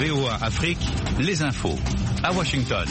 VOA Afrique, les infos. À Washington.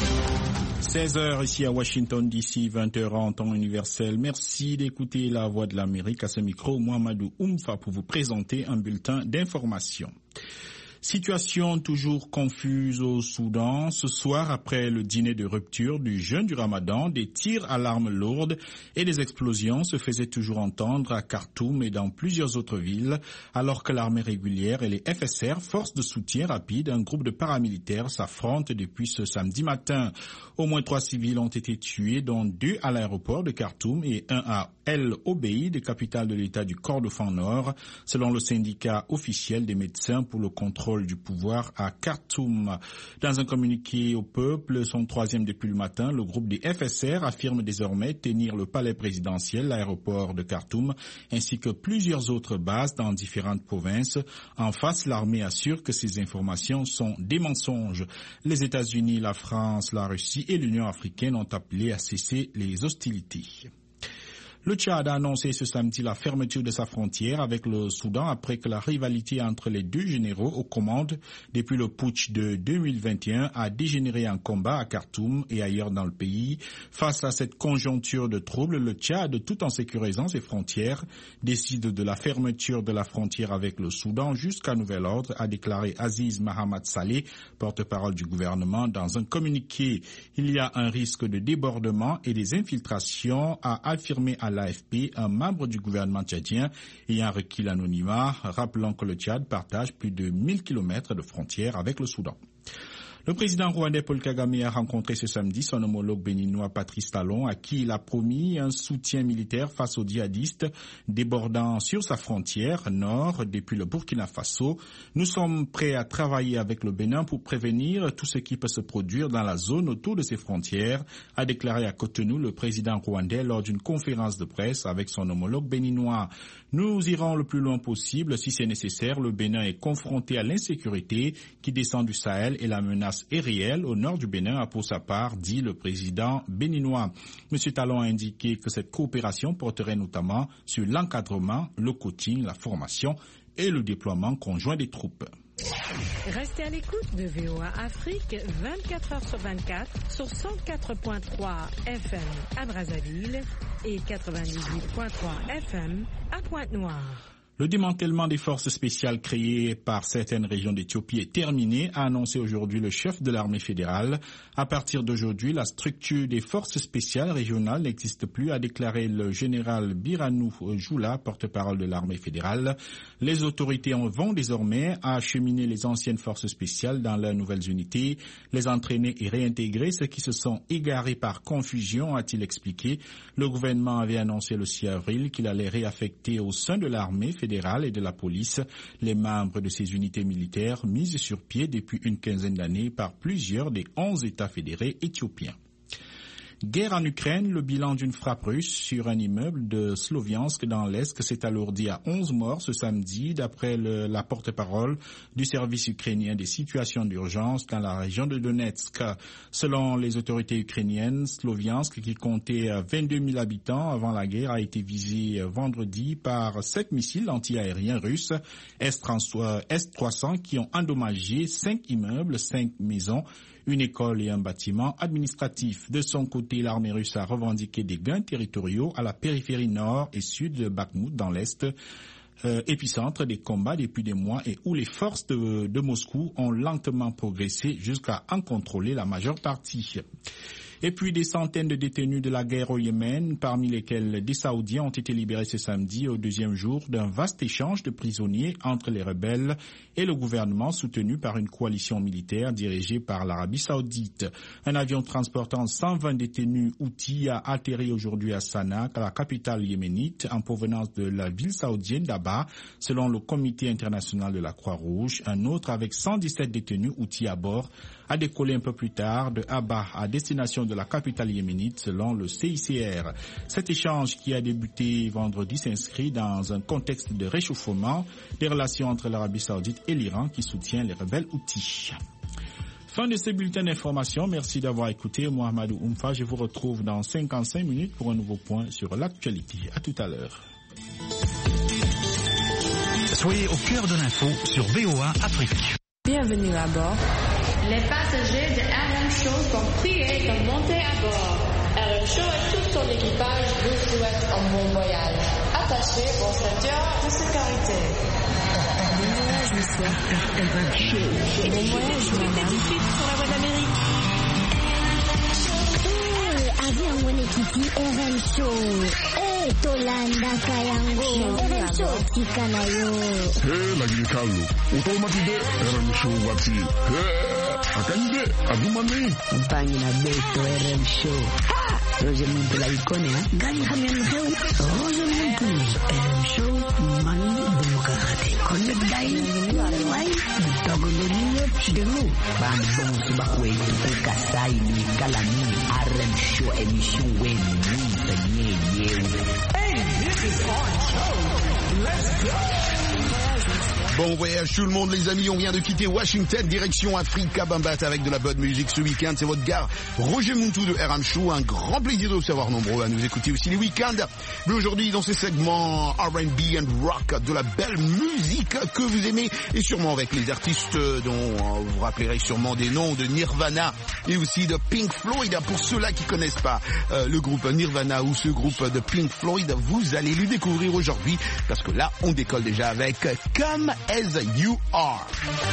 16h ici à Washington, d'ici 20h en temps universel. Merci d'écouter la Voix de l'Amérique. À ce micro, Mohamedou Oumfa pour vous présenter un bulletin d'information. Situation toujours confuse au Soudan. Ce soir, après le dîner de rupture du jeûne du Ramadan, des tirs à l'arme lourde et des explosions se faisaient toujours entendre à Khartoum et dans plusieurs autres villes, alors que l'armée régulière et les FSR, forces de soutien rapide, un groupe de paramilitaires s'affrontent depuis ce samedi matin. Au moins 3 civils ont été tués, dont 2 à l'aéroport de Khartoum et 1 à El Obeid, capitale de l'État du Kordofan Nord, selon le syndicat officiel des médecins pour le contrôle du pouvoir à Khartoum. Dans un communiqué au peuple, son 3e depuis le matin, le groupe des FSR affirme désormais tenir le palais présidentiel, l'aéroport de Khartoum, ainsi que plusieurs autres bases dans différentes provinces. En face, l'armée assure que ces informations sont des mensonges. Les États-Unis, la France, la Russie et l'Union africaine ont appelé à cesser les hostilités. Le Tchad a annoncé ce samedi la fermeture de sa frontière avec le Soudan après que la rivalité entre les deux généraux aux commandes depuis le putsch de 2021 a dégénéré en combat à Khartoum et ailleurs dans le pays. Face à cette conjoncture de troubles, le Tchad, tout en sécurisant ses frontières, décide de la fermeture de la frontière avec le Soudan jusqu'à nouvel ordre, a déclaré Aziz Mahamat Saleh, porte-parole du gouvernement, dans un communiqué. Il y a un risque de débordement et des infiltrations, a affirmé à l'AFP, un membre du gouvernement tchadien ayant requis l'anonymat, rappelant que le Tchad partage plus de 1000 km de frontières avec le Soudan. Le président rwandais Paul Kagame a rencontré ce samedi son homologue béninois Patrice Talon, à qui il a promis un soutien militaire face aux djihadistes débordant sur sa frontière nord depuis le Burkina Faso. Nous sommes prêts à travailler avec le Bénin pour prévenir tout ce qui peut se produire dans la zone autour de ses frontières, a déclaré à Cotonou le président rwandais lors d'une conférence de presse avec son homologue béninois. Nous irons le plus loin possible si c'est nécessaire. Le Bénin est confronté à l'insécurité qui descend du Sahel et la menace est réelle au nord du Bénin, a pour sa part dit le président béninois. M. Talon a indiqué que cette coopération porterait notamment sur l'encadrement, le coaching, la formation et le déploiement conjoint des troupes. Restez à l'écoute de VOA Afrique 24h sur 24 sur 104.3 FM à Brazzaville et 98.3 FM à Pointe-Noire. Le démantèlement des forces spéciales créées par certaines régions d'Éthiopie est terminé, a annoncé aujourd'hui le chef de l'armée fédérale. À partir d'aujourd'hui, la structure des forces spéciales régionales n'existe plus, a déclaré le général Biranou Joula, porte-parole de l'armée fédérale. Les autorités vont désormais acheminer les anciennes forces spéciales dans leurs nouvelles unités, les entraîner et réintégrer ceux qui se sont égarés par confusion, a-t-il expliqué. Le gouvernement avait annoncé le 6 avril qu'il allait réaffecter au sein de l'armée fédérale et de la police les membres de ces unités militaires mises sur pied depuis une quinzaine d'années par plusieurs des 11 États fédérés éthiopiens. Guerre en Ukraine, le bilan d'une frappe russe sur un immeuble de Sloviansk dans l'Est s'est alourdi à 11 morts ce samedi, d'après la porte-parole du service ukrainien des situations d'urgence dans la région de Donetsk. Selon les autorités ukrainiennes, Sloviansk, qui comptait 22 000 habitants avant la guerre, a été visé vendredi par 7 missiles anti-aériens russes S-300 qui ont endommagé 5 immeubles, 5 maisons, une école et un bâtiment administratif. De son côté, l'armée russe a revendiqué des gains territoriaux à la périphérie nord et sud de Bakhmout dans l'Est, épicentre des combats depuis des mois et où les forces de Moscou ont lentement progressé jusqu'à en contrôler la majeure partie. Et puis des centaines de détenus de la guerre au Yémen, parmi lesquels des Saoudiens, ont été libérés ce samedi au 2e jour d'un vaste échange de prisonniers entre les rebelles et le gouvernement soutenu par une coalition militaire dirigée par l'Arabie Saoudite. Un avion transportant 120 détenus Houthis a atterri aujourd'hui à Sanaa, la capitale yéménite, en provenance de la ville saoudienne d'Abha, selon le Comité international de la Croix-Rouge. Un autre avec 117 détenus Houthis à bord a décollé un peu plus tard de Abha à destination de la capitale yéménite selon le CICR. Cet échange qui a débuté vendredi s'inscrit dans un contexte de réchauffement des relations entre l'Arabie Saoudite et l'Iran qui soutient les rebelles Houthis. Fin de ce bulletin d'information. Merci d'avoir écouté Mohamedou Oumfa. Je vous retrouve dans 55 minutes pour un nouveau point sur l'actualité. À tout à l'heure. Soyez au cœur de l'info sur VOA Afrique. Bienvenue à bord. Les passagers de RM Show sont priés de monter à bord. RM Show et tout son équipage vous souhaitent un bon voyage. Attachez vos ceintures de sécurité. Bon voyage, monsieur. RM Show. Bon voyage, madame. Tout de suite sur la voie d'Amérique. Avion mwenyekiti RM Show. Tolanda kayango RM Show tika nayo. Lagi kalu. Utomatide RM Show wati. Akande adumane. Mpanyi na beto RM Show. Roger Muntu la ikone ha. Gani hamya mheu. Roger Muntu RM Show mani demokrate. Konde dai. Wai. Togo niyo chidelu. Bambong subakwe. Kasai ni kalani. RM Show emission wen. Hey, this is our show. Let's go. Bon voyage tout le monde les amis, on vient de quitter Washington, direction Africa Bambat avec de la bonne musique ce week-end. C'est votre gars Roger Muntu de RM Show, un grand plaisir de vous savoir nombreux à nous écouter aussi les week-ends. Mais aujourd'hui dans ces segments R&B and rock, de la belle musique que vous aimez et sûrement avec les artistes dont vous vous rappellerez sûrement des noms de Nirvana et aussi de Pink Floyd. Pour ceux-là qui connaissent pas le groupe Nirvana ou ce groupe de Pink Floyd, vous allez le découvrir aujourd'hui parce que là on décolle déjà avec Come As You Are.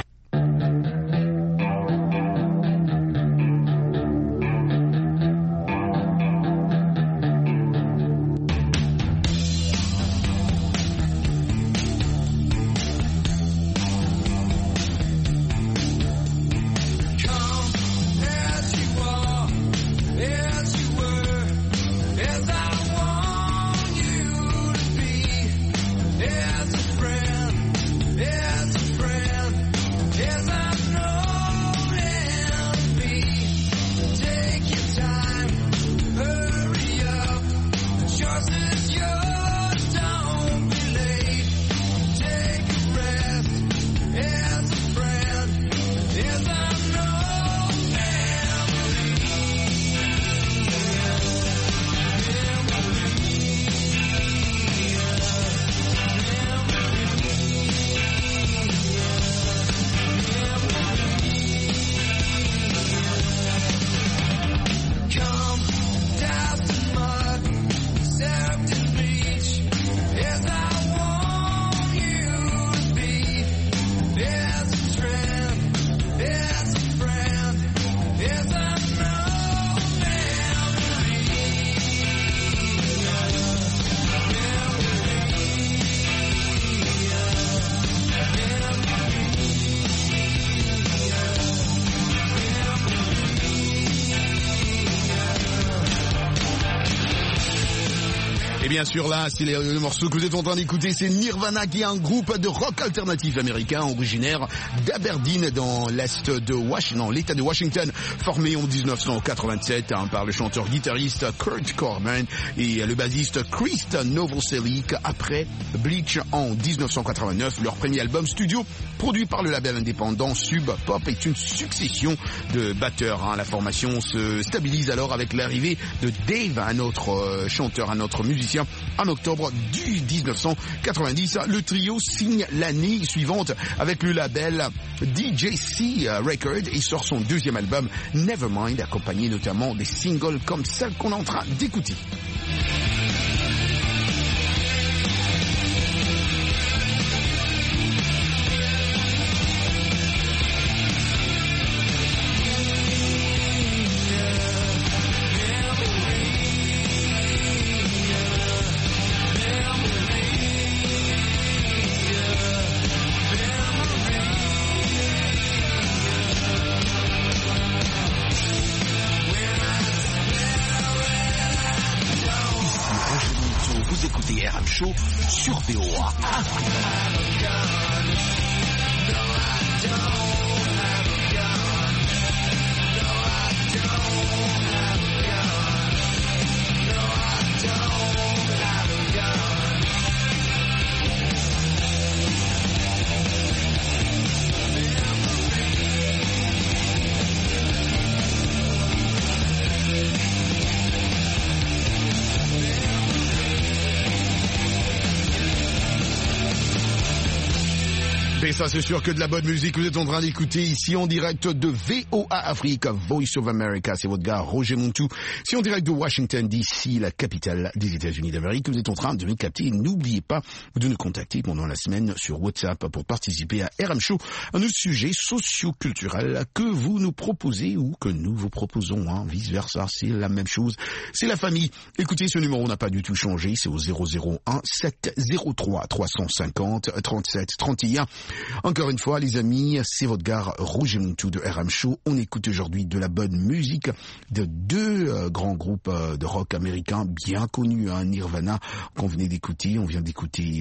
Et bien sûr là, c'est le morceau que vous êtes en train d'écouter, c'est Nirvana qui est un groupe de rock alternatif américain originaire d'Aberdeen dans l'est de Washington, l'État de Washington, formé en 1987 par le chanteur-guitariste Kurt Cobain et le bassiste Chris Novoselic. Après Bleach en 1989, leur premier album studio produit par le label indépendant Sub Pop est une succession de batteurs. La formation se stabilise alors avec l'arrivée de Dave, un autre chanteur, un autre musicien. En octobre du 1990, le trio signe l'année suivante avec le label DJC Records et sort son deuxième album Nevermind, accompagné notamment des singles comme celle qu'on est en train d'écouter. Show sur VOA. Et ça, c'est sûr que de la bonne musique. Vous êtes en train d'écouter ici en direct de VOA Afrique, Voice of America. C'est votre gars Roger Montou. C'est en direct de Washington DC, la capitale des États-Unis d'Amérique. Vous êtes en train de me capter. N'oubliez pas de nous contacter pendant la semaine sur WhatsApp pour participer à RM Show, un autre sujet socio-culturel que vous nous proposez ou que nous vous proposons. Hein. Vice versa, c'est la même chose. C'est la famille. Écoutez, ce numéro n'a pas du tout changé. C'est au 001 703 350 37 31. Encore une fois, les amis, c'est votre gars Roger Montou de RM Show. On écoute aujourd'hui de la bonne musique de deux grands groupes de rock américains bien connus, hein, Nirvana, qu'on venait d'écouter. On vient d'écouter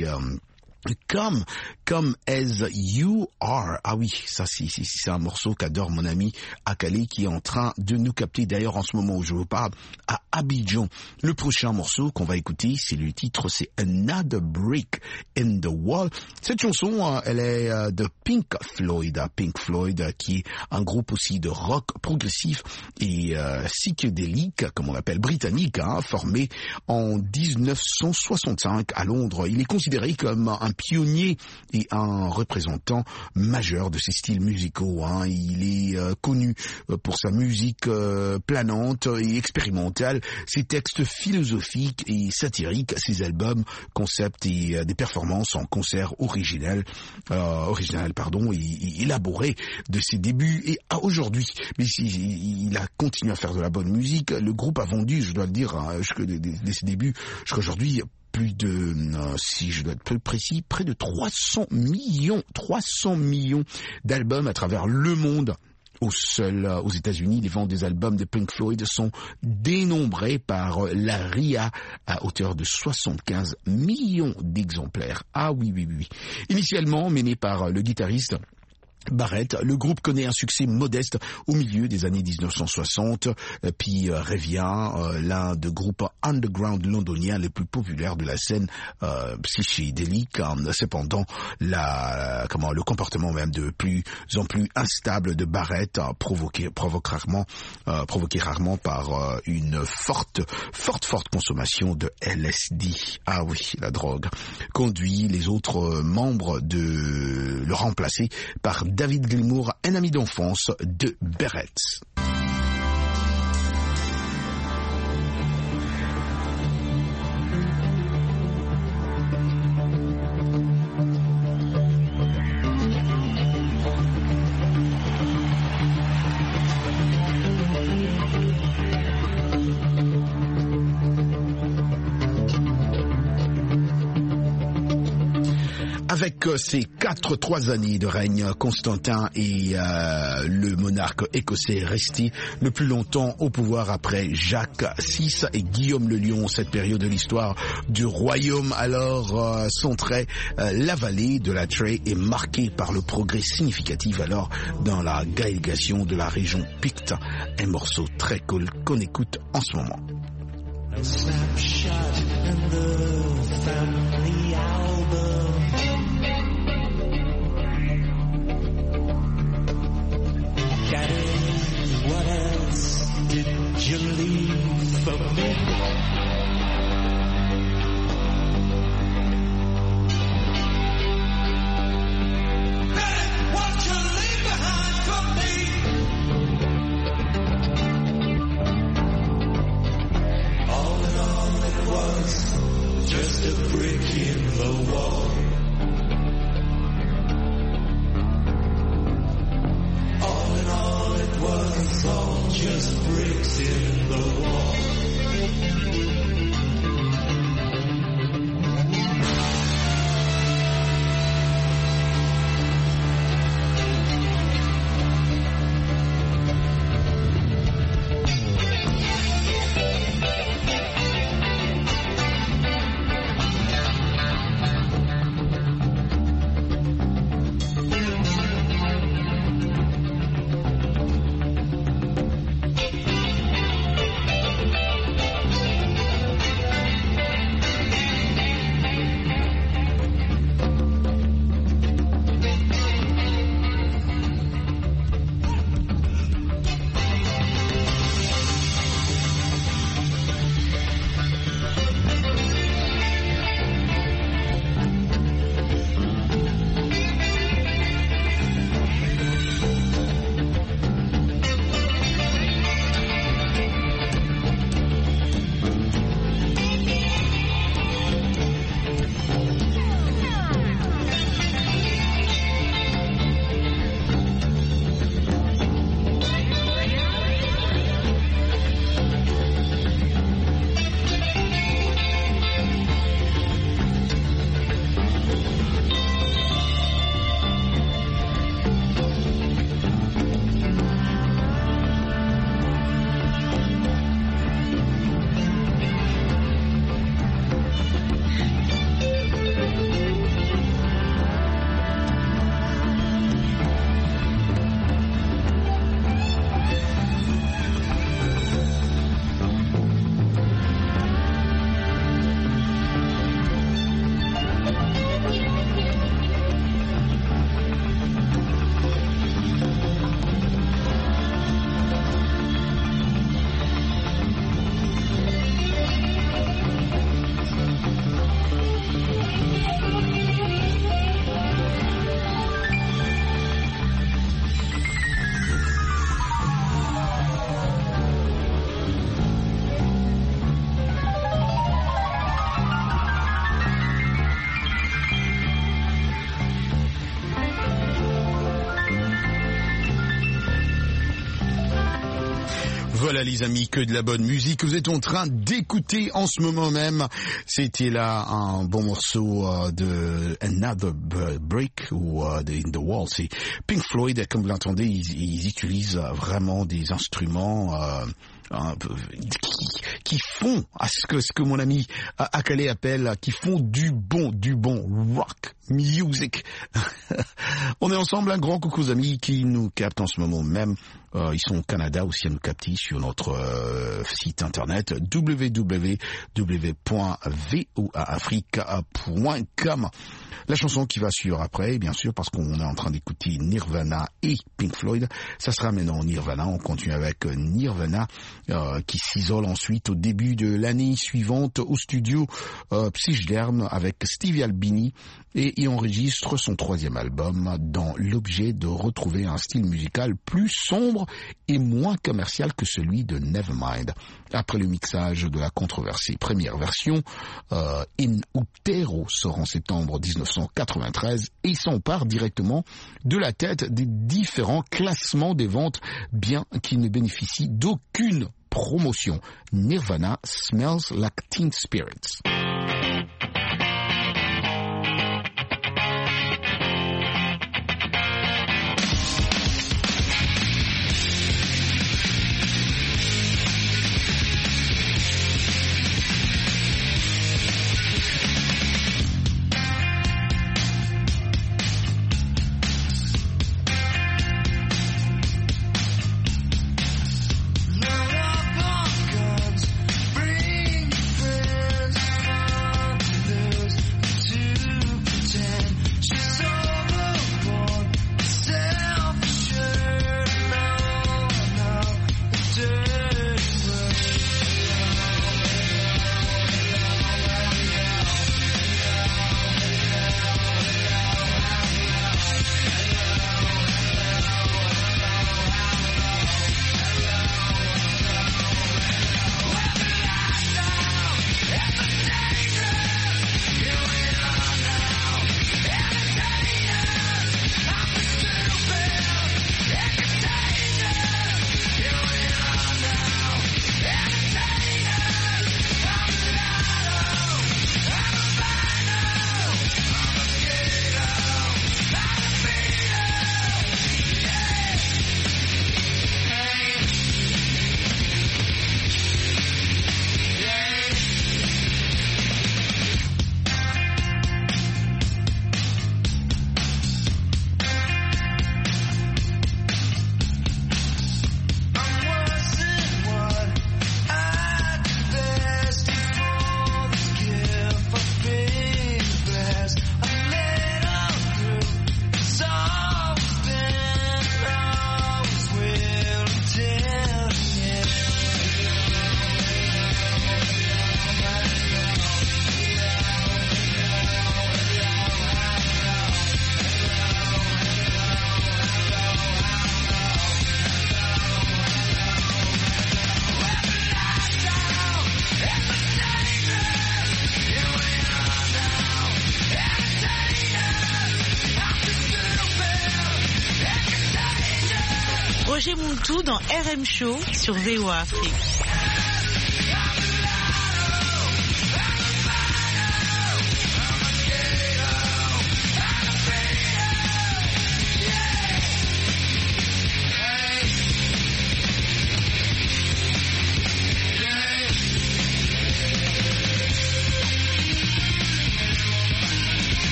Come As You Are. Ah oui, ça c'est un morceau qu'adore mon ami Akale qui est en train de nous capter d'ailleurs en ce moment où je vous parle à Abidjan. Le prochain morceau qu'on va écouter, c'est le titre, c'est Another Brick in the Wall. Cette chanson, elle est de Pink Floyd. Pink Floyd qui est un groupe aussi de rock progressif et psychédélique, comme on l'appelle, britannique, hein, formé en 1965 à Londres. Il est considéré comme un pionnier et un représentant majeur de ces styles musicaux. Hein. Il est connu pour sa musique planante et expérimentale, ses textes philosophiques et satiriques, ses albums, concepts et des performances en concert originales, élaborées de ses débuts et à aujourd'hui. Mais il a continué à faire de la bonne musique. Le groupe a vendu, je dois le dire, hein, dès ses débuts jusqu'à aujourd'hui, plus de, si je dois être plus précis, près de 300 millions d'albums à travers le monde. Aux États-Unis, les ventes des albums de Pink Floyd sont dénombrées par la RIA à hauteur de 75 millions d'exemplaires. Ah oui. Initialement mené par le guitariste Barrett, le groupe connaît un succès modeste au milieu des années 1960, puis revient l'un des groupes underground londoniens les plus populaires de la scène psychédélique. Cependant, le comportement même de plus en plus instable de Barrett, provoqué rarement par une forte consommation de LSD. Ah oui, la drogue conduit les autres membres de le remplacer par David Gilmour, un ami d'enfance de Barrett. Avec ses 3 années de règne, Constantin est le monarque écossais resté le plus longtemps au pouvoir après Jacques VI et Guillaume le Lion. Cette période de l'histoire du royaume alors centrait la vallée de la Trey est marquée par le progrès significatif alors dans la gaélisation de la région Picte. Un morceau très cool qu'on écoute en ce moment. A snapshot in the family album. Daddy, what else did you leave for me? Daddy, what you leave behind for me? All in all, it was just a brick in the wall. All just bricks in the wall. Voilà les amis, que de la bonne musique que vous êtes en train d'écouter en ce moment même. C'était là un bon morceau de Another Brick ou de In the Wall. C'est Pink Floyd, comme vous l'entendez, ils utilisent vraiment des instruments qui font à ce que mon ami Akale appelle, qui font du bon rock music. On est ensemble, un grand coucou aux amis qui nous captent en ce moment même. Ils sont au Canada aussi à nous capter sur notre site internet www.voaafrica.com. La chanson qui va suivre après, bien sûr, parce qu'on est en train d'écouter Nirvana et Pink Floyd, ça sera maintenant Nirvana. On continue avec Nirvana qui s'isole ensuite au début de l'année suivante au studio Psychderm avec Stevie Albini et il enregistre son 3e album dans l'objet de retrouver un style musical plus sombre et moins commercial que celui de Nevermind. Après le mixage de la controversée première version, In Utero sort en septembre 1993 et s'empare directement de la tête des différents classements des ventes, bien qu'il ne bénéficie d'aucune promotion. Nirvana Smells Like Teen Spirits. Roger Montou dans RM Show sur VOA Afrique.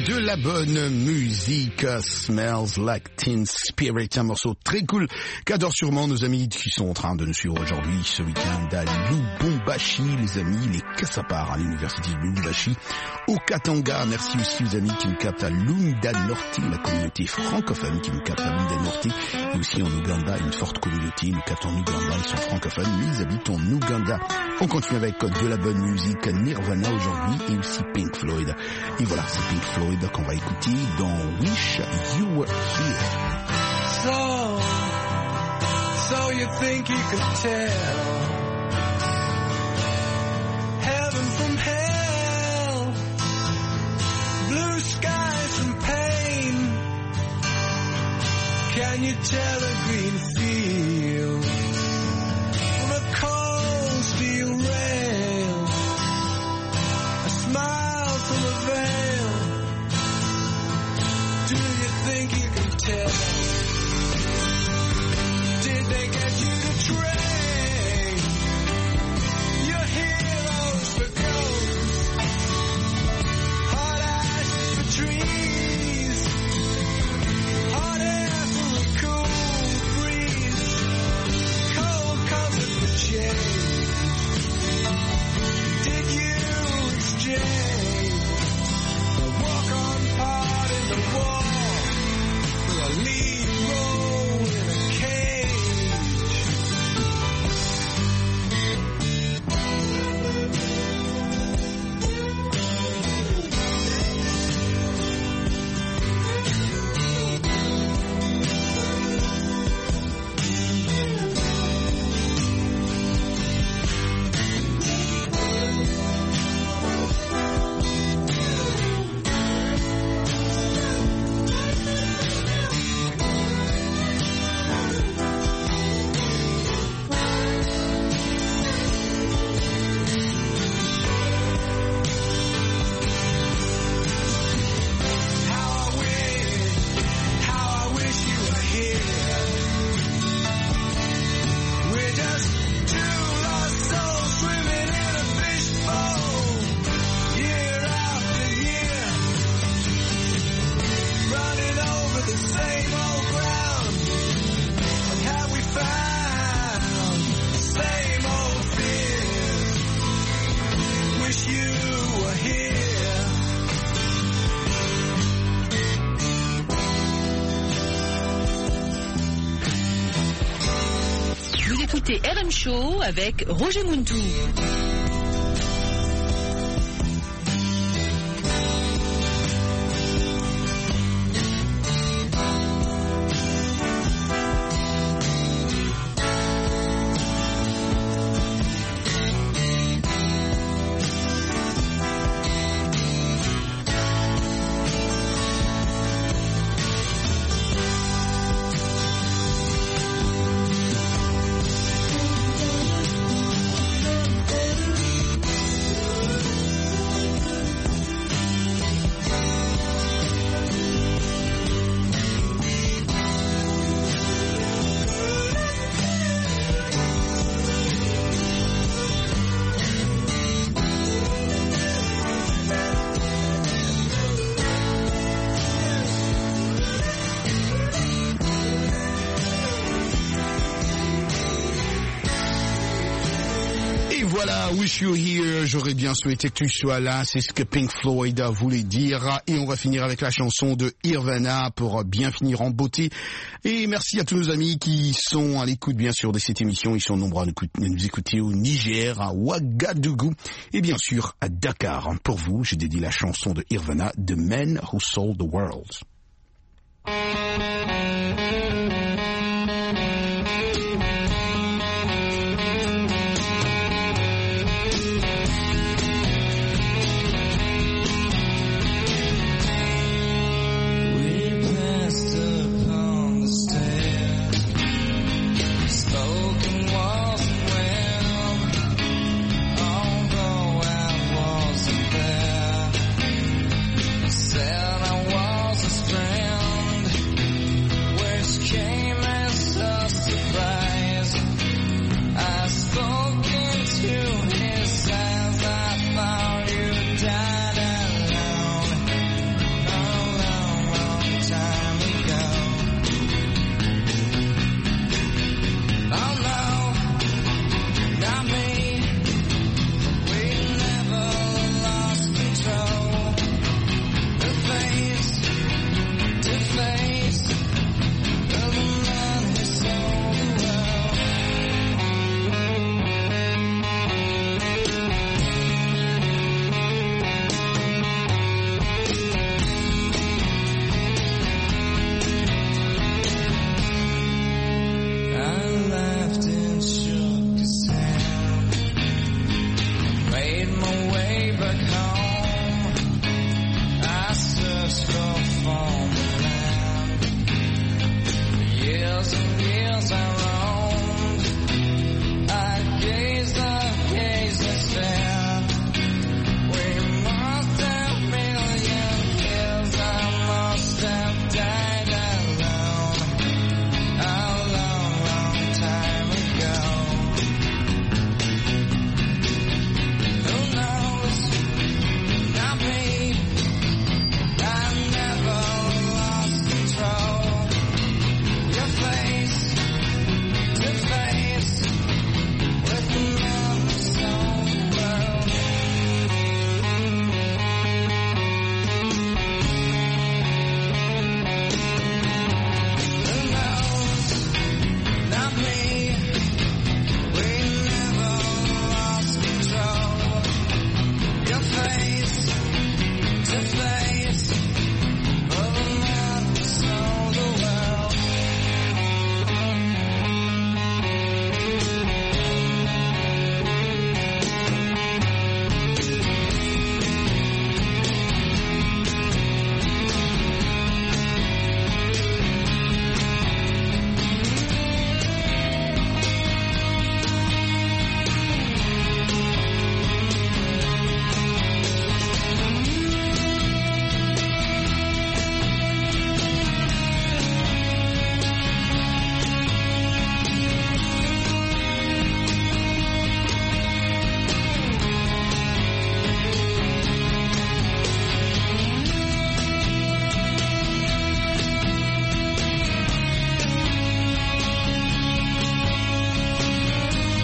de la bonne musique. Smells Like Teen Spirit, un morceau très cool qu'adorent sûrement nos amis qui sont en train de nous suivre aujourd'hui ce week-end à Lubumbashi, les amis, les Kassapar à l'université de Lubumbashi, au Katanga. Merci aussi aux amis qui nous captent à Lunda Norte, la communauté francophone qui nous capte à Lunda Norte, et aussi en Ouganda, une forte communauté nous capte en Ouganda, ils sont francophones, mais ils habitent en Ouganda. On continue avec de la bonne musique, Nirvana aujourd'hui et aussi Pink Floyd. Et voilà, c'est Pink Floyd qu'on va écouter dans Wish You Were Here. So you think you could tell heaven from hell, blue skies from pain? Can you tell a green field from a cold steel rail, a smile from a veil? Do you think you can tell? Did they get you to trade your heroes for ghosts, hot ash for trees, hot air for a cool breeze, cold comfort for change? Did you exchange the walk-on part in the wall for a lead role in a cage? Écoutez RM Show avec Roger Muntou. Voilà, Wish You Here, j'aurais bien souhaité que tu sois là, c'est ce que Pink Floyd voulait dire. Et on va finir avec la chanson de Nirvana pour bien finir en beauté. Et merci à tous nos amis qui sont à l'écoute bien sûr de cette émission. Ils sont nombreux à nous écouter au Niger, à Ouagadougou et bien sûr à Dakar. Pour vous, j'ai dédié la chanson de Nirvana, The Man Who Sold the World.